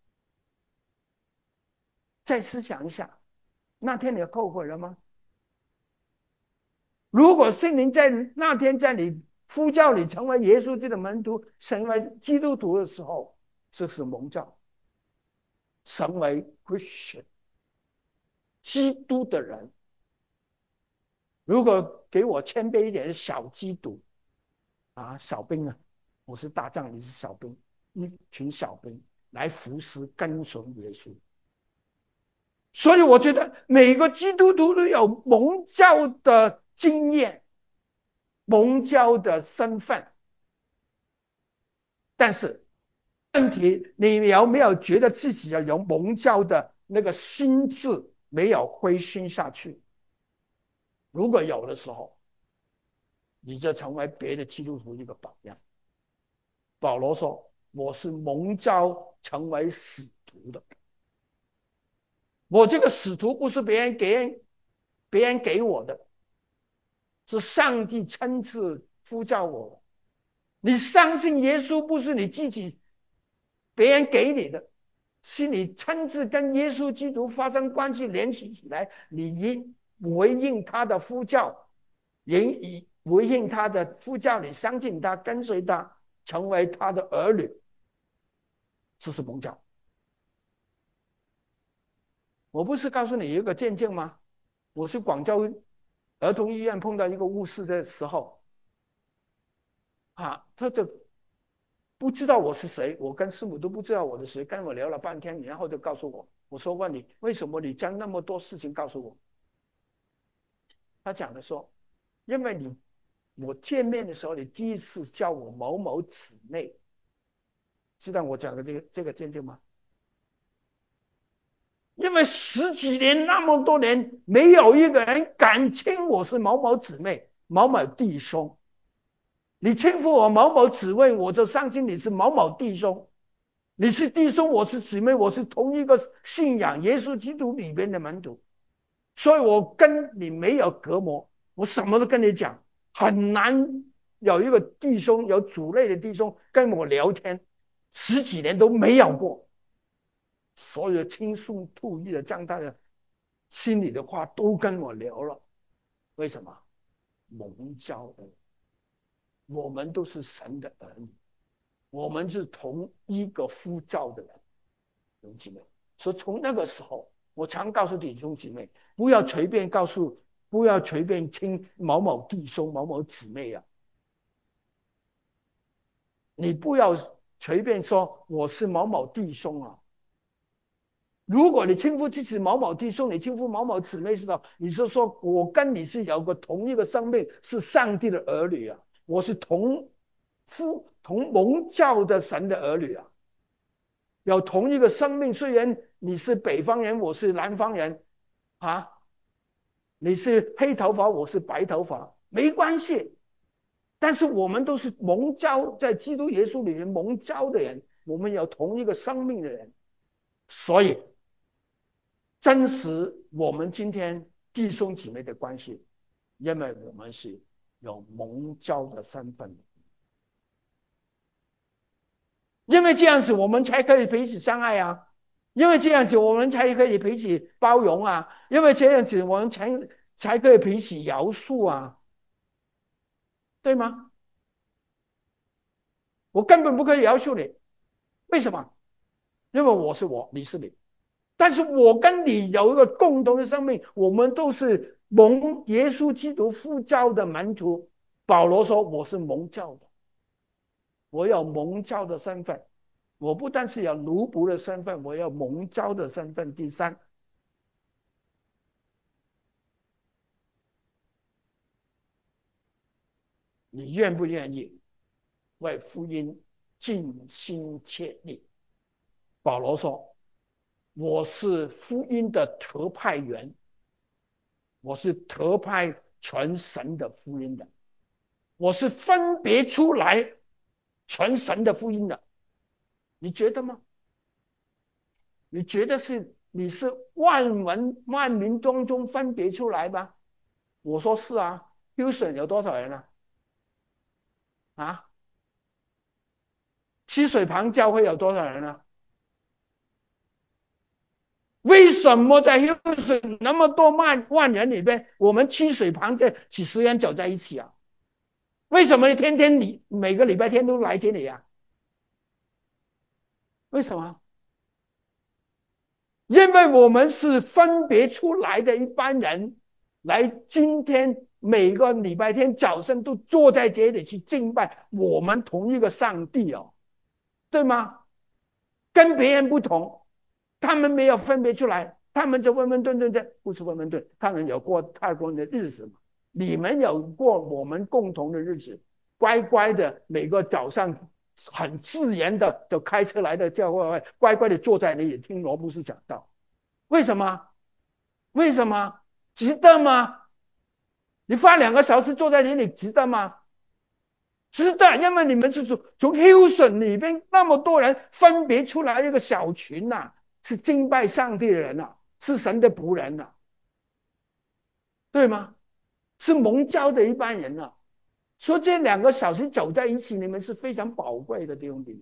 Speaker 1: 再思想一下，那天你后悔了吗？如果圣灵在那天在你呼叫你成为耶稣基督的门徒，成为基督徒的时候，这是蒙召，成为 Christian 基督的人。如果给我谦卑一点，小基督啊，小兵啊，我是大将，你是小兵，一群小兵来服侍跟随耶稣。所以我觉得每个基督徒都有蒙召的经验，蒙召的身份，但是问题，你有没有觉得自己有蒙召的那个心智没有灰心下去？如果有的时候，你就成为别的基督徒一个榜样。保罗说：“我是蒙召成为使徒的。我这个使徒不是别人给人别人给我的，是上帝亲自呼召我的。你相信耶稣不是你自己别人给你的，是你亲自跟耶稣基督发生关系，联系起来，你应回应他的呼召，应回应他的呼召，你相信他，跟随他，成为他的儿女，这是蒙召。我不是告诉你一个见证吗？我是广州儿童医院碰到一个护士的时候，啊，他就不知道我是谁，我跟师母都不知道我是谁，跟我聊了半天，然后就告诉我，我说问你为什么你将那么多事情告诉我？他讲的说，因为你我见面的时候，你第一次叫我某某姊妹，知道我讲的这个这个见证吗？因为十几年那么多年，没有一个人敢称我是某某姊妹、某某弟兄。你称呼我某某姊妹，我就相信你是某某弟兄。你是弟兄，我是姊妹，我是同一个信仰耶稣基督里边的门徒。 所以我跟你没有隔膜，我什么都跟你讲，很难有一个弟兄有主类的弟兄跟我聊天，十几年都没有过，所有倾诉吐意的将他的心里的话都跟我聊了。为什么？蒙召的，我们都是神的儿女，我们是同一个呼召的人，弟兄姐妹。所以从那个时候，我常告诉弟兄姐妹，不要随便告诉，不要随便称某某弟兄、某某姊妹啊，你不要随便说我是某某弟兄啊。如果你称呼自己某某弟兄，你称呼某某姊妹是的，你是说我跟你是有个同一个生命，是上帝的儿女啊，我是同父同蒙召的神的儿女啊，有同一个生命。虽然你是北方人，我是南方人啊，你是黑头发，我是白头发，没关系。但是我们都是蒙召，在基督耶稣里面蒙召的人，我们有同一个生命的人，所以真实我们今天弟兄姊妹的关系，因为我们是有蒙召的身份，因为这样子我们才可以彼此相爱啊，因为这样子我们才可以彼此包容啊，因为这样子我们才才可以彼此饶恕啊，对吗？我根本不可以饶恕你，为什么？因为我是我，你是你。但是我跟你有一个共同的生命，我们都是蒙耶稣基督呼召的门徒。保罗说我是蒙召的，我有蒙召的身份，我不但是有奴仆的身份，我有蒙召的身份。第三，你愿不愿意为福音尽心竭力？保罗说我是福音的特派员，我是特派传神的福音的，我是分别出来传神的福音的。你觉得吗？你觉得是你是万文万民当中分别出来吗？我说是啊。Houston 有多少人啊？啊，七水旁教会有多少人啊？为什么在 Houston 那么多万万人里边，我们七水旁这几十人走在一起啊？为什么你天天你每个礼拜天都来这里啊？为什么？因为我们是分别出来的一班人，来今天每个礼拜天早上都坐在这里去敬拜我们同一个上帝哦，对吗？跟别人不同，他们没有分别出来，他们就温温顿顿的，不是温温顿，他们有过泰国人的日子嘛，你们有过我们共同的日子，乖乖的每个早上很自然的就开车来的教会，乖乖的坐在那里听罗布斯讲道。为什么？为什么？值得吗？你花两个小时坐在那里值得吗？值得，因为你们是从从 Houston 里边那么多人分别出来一个小群呐、啊，是敬拜上帝的人呐、啊，是神的仆人呐、啊，对吗？是蒙召的一班人呐、啊。所以这两个小时走在一起，你们是非常宝贵的弟兄姐妹。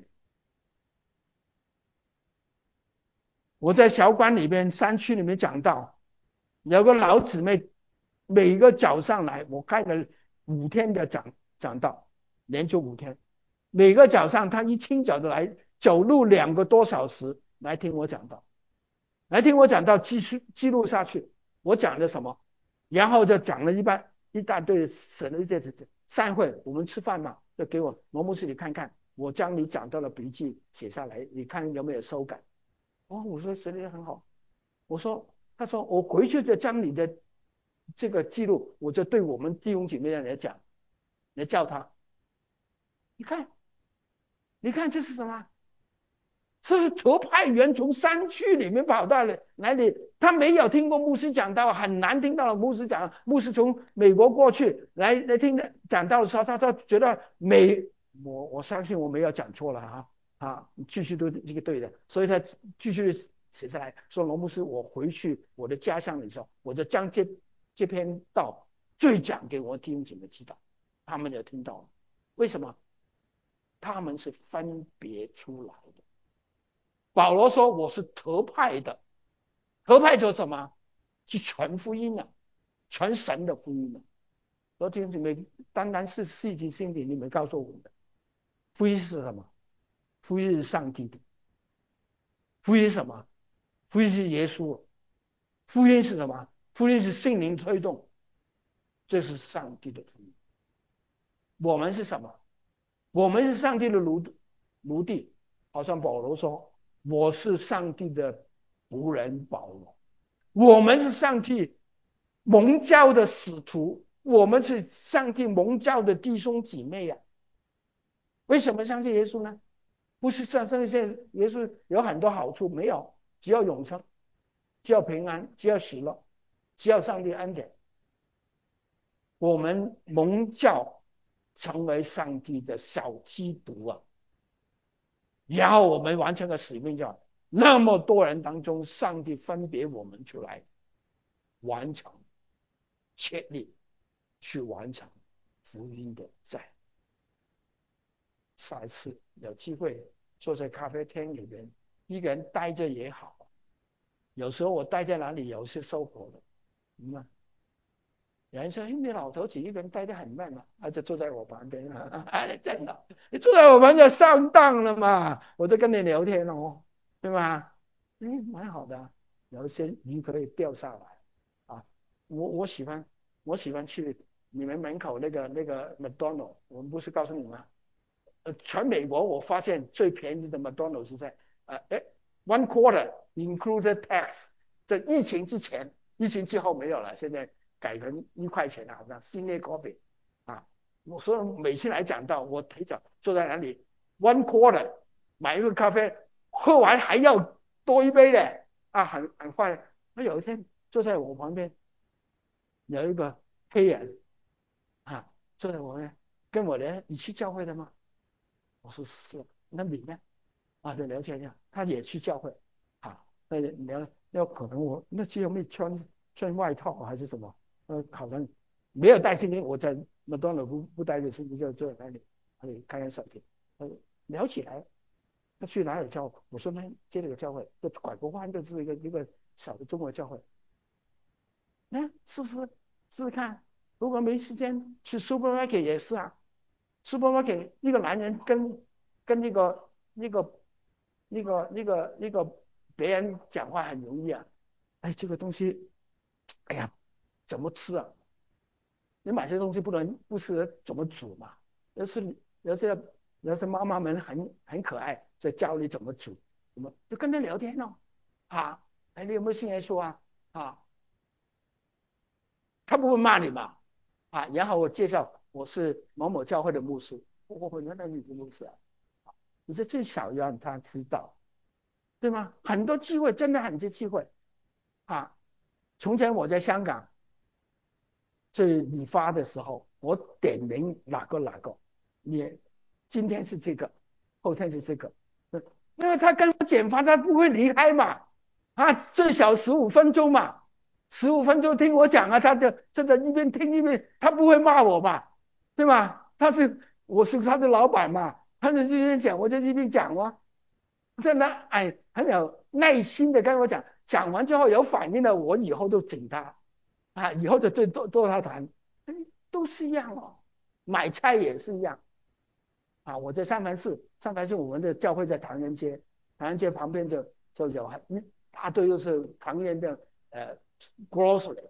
Speaker 1: 我在小馆里边山区里面讲到，有个老姊妹，每个早上来，我开了五天的讲讲道，连续五天，每个早上她一清早的来，走路两个多小时来听我讲道，来听我讲道，继续记录下去，我讲的什么，然后就讲了一半一大堆，省了一些散会，我们吃饭嘛，就给我罗牧师你看看，我将你讲到的笔记写下来，你看有没有修改？哦，我说神的很好。我说，他说我回去就将你的这个记录，我就对我们弟兄姐妹来讲，来叫他，你看，你看这是什么？这是特派员从山区里面跑到了哪里？他没有听过牧师讲道，很难听到了牧师讲。牧师从美国过去来来听讲道的时候，他他觉得美，我我相信我没有讲错了哈啊，继续都这个对的，所以他继续写下来说，罗牧师，我回去我的家乡的时候，我就将这这篇道最讲给我弟兄姐妹知道，他们就听到了。为什么？他们是分别出来的。保罗说我是特派的，特派做什么？去传福音啊，传神的福音啊。我弟兄姐妹，单单是细节性点，你们告诉我们的福音是什么？福音是上帝的。福音是什么？福音是耶稣。福音是什么？福音是圣灵推动，这是上帝的福音。我们是什么？我们是上帝的奴奴隶，好像保罗说，我是上帝的仆人保罗。我们是上帝蒙召的使徒，我们是上帝蒙召的弟兄姐妹啊。为什么相信耶稣呢？不是相信耶稣有很多好处，没有，只要永生，只要平安，只要喜乐，只要上帝恩典。我们蒙召成为上帝的小基督啊，然后我们完成个使命，叫那么多人当中，上帝分别我们出来，完成确立去完成福音的债。下一次有机会坐在咖啡厅里面，一个人待着也好，有时候我待在哪里有些收获的，明白？有人说：“哎，你老头子一个人待得很慢嘛。”他就坐在我旁边啊，哎，真的，你坐在我旁边上当了嘛？我在跟你聊天哦，对吧？嗯，蛮好的，有一些鱼可以钓下来啊。我我喜欢我喜欢去你们门口那个那个麦当劳，我们不是告诉你吗？呃，全美国我发现最便宜的麦当劳是在呃哎 one quarter included tax， 在疫情之前，疫情之后没有了，现在改成一块钱了，好像 Senior Coffee 啊。我所以每次来讲到我提早坐在那里 one quarter 买一个咖啡，喝完还要多一杯的啊，很很快。那有一天坐在我旁边有一个黑人啊，坐在我旁边跟我聊，你去教会的吗？我说是。那你呢？啊，就聊天一下，他也去教会，啊，那聊那可能我那期有没有穿穿外套还是什么？呃，好像没有带现金，我在麦当劳不不带着现金就坐在那里，那里开开小店，呃，聊起来，他去哪里教？我说那这里有教会，就拐个弯就是一个一个小的中国教会，那试试试试看，如果没时间去 supermarket 也是啊。supermarket 一个男人跟跟那个那个那个那个那个别人讲话很容易啊，哎，这个东西，哎呀，怎么吃啊？你买些东西不能不吃，怎么煮嘛？要是要是要是妈妈们很很可爱，在教你怎么煮，怎么就跟他聊天哦，啊，哎，你有没有信耶稣啊？啊，他不会骂你嘛？啊，然后我介绍我是某某教会的牧师，我原来你是牧师啊。你是最少让他知道，对吗？很多机会，真的很多机会啊！从前我在香港做理发的时候，我点名哪个哪个，你今天是这个，后天是这个，因为他跟我剪发，他不会离开嘛，啊，最少十五分钟嘛，十五分钟听我讲啊，他就真的一边听一边，他不会骂我嘛，对吧？他是我是他的老板嘛，他就一边讲我就一边讲嘛。真的哎，很有耐心的跟我讲，讲完之后有反应了，我以后都请他啊，以后就最多多他谈，都是一样哦，买菜也是一样啊。我在三藩市，三藩市我们的教会在唐人街，唐人街旁边就就有一大堆都是唐人的呃 grocery，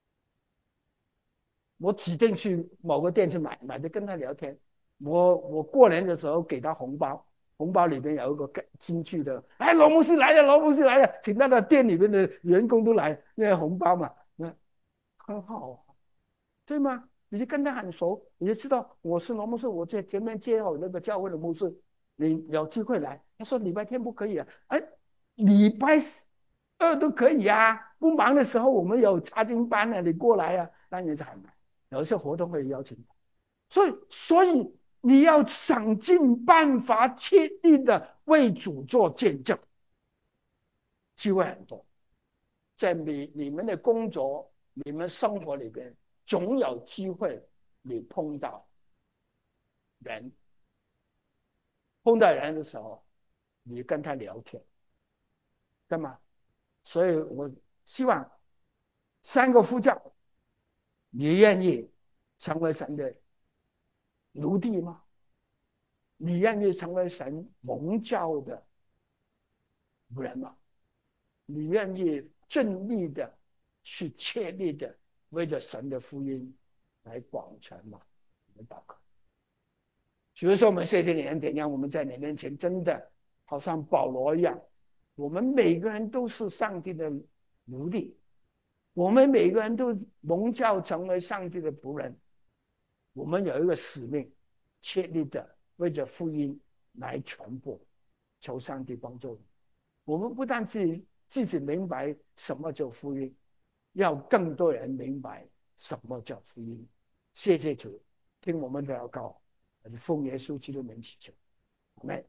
Speaker 1: 我指定去某个店去买，买着跟他聊天。我我过年的时候给他红包，红包里面有一个京剧的，哎，罗牧师来了，罗牧师来了，请他的店里面的员工都来，那个红包嘛，那很好啊，对吗？你就跟他很熟，你就知道我是罗牧师，我在前面接好那个教会的牧师，你有机会来。他说礼拜天不可以啊，哎，礼拜二都可以啊，不忙的时候我们有查经班啊，你过来啊，那你就很难。有一些活动会邀请，所以所以你要想尽办法，切力的为主做见证， 机会很多，在你你们的工作、你们生活里边，总有机会你碰到人，碰到人的时候，你跟他聊天，对吗？所以我希望三个呼叫，你愿意成为神的奴隶吗？你愿意成为神蒙召的仆人吗？你愿意尽力的去切力的为着神的福音来广传吗？我们祷告。比如说，我们谢谢你恩典，让我们在你面前真的好像保罗一样，我们每个人都是上帝的奴隶，我们每个人都蒙召成为上帝的仆人，我们有一个使命，切力的为着福音来传播，求上帝帮助你。我们不但自己自己明白什么叫福音，要更多人明白什么叫福音。谢谢主，听我们的祷告，奉耶稣基督名祈求，阿门。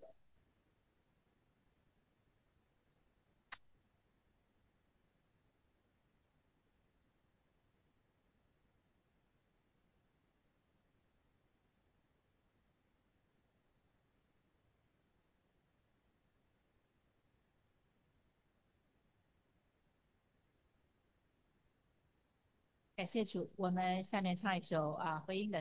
Speaker 2: 感谢主，我们下面唱一首啊回应的。